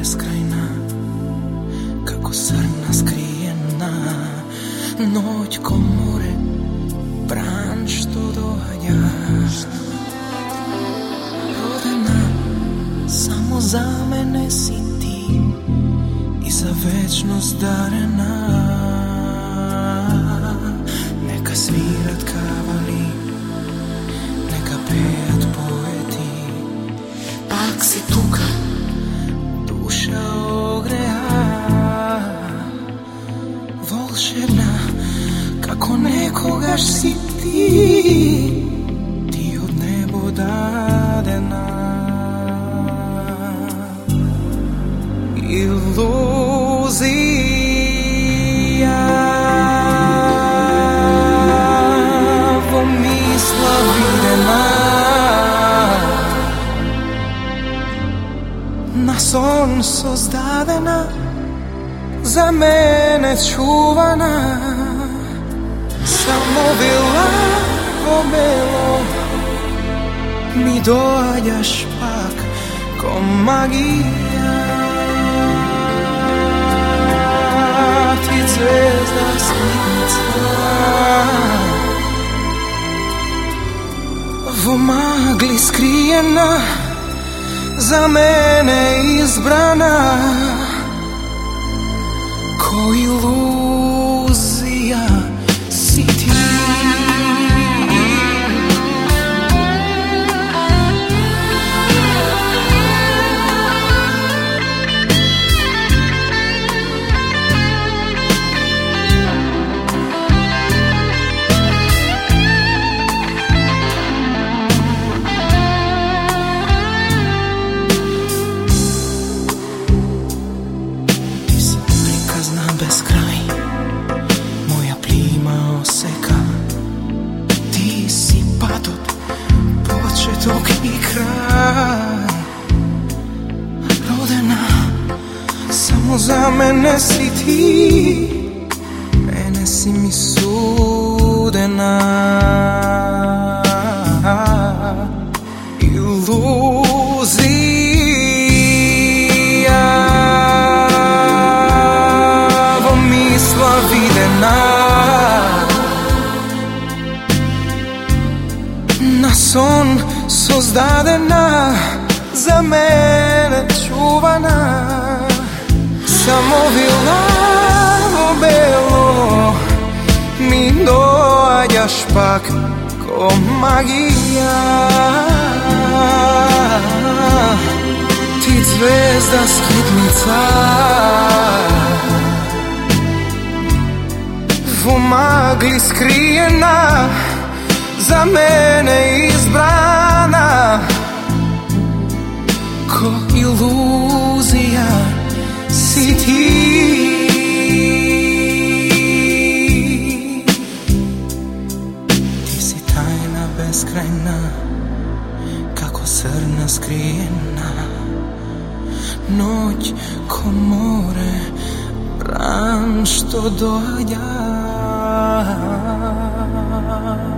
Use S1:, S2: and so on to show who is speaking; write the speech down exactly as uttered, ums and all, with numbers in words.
S1: beskrajna, kako srna skrijena, noć ko more, bran što dođa. Rodena, samo za mene si ti i za večnost darena. Neka svirat kavali, neka pejat poeti, pak si tuka, duša ogreha. Volšebna, kako nekogaš si ti, ti od nebo dadena. Iluzija pomisla videna, na son sozdadena, za mene čuvana. Samo vilavo belo mi dođaš pak ko magija. Ti zvezda svitnica v magli skrijena, za mene izbrana, ko iluzija si ti. Bez kraj, moja plima oseka, ti si patot, početok i kraj. Rodena, samo za mene si ti, mene si mi sudena. Iluzija videna, na son sozdadena, za mene čuvana. Samo vilavo belo mi dođaš pak ko magija. Ti zvezda skitnica u magli skrijena, za mene izbrana, ko iluzija si ti. Ti si tajna beskrajna, kako srna skrijena, noć ko more, bran što dođa.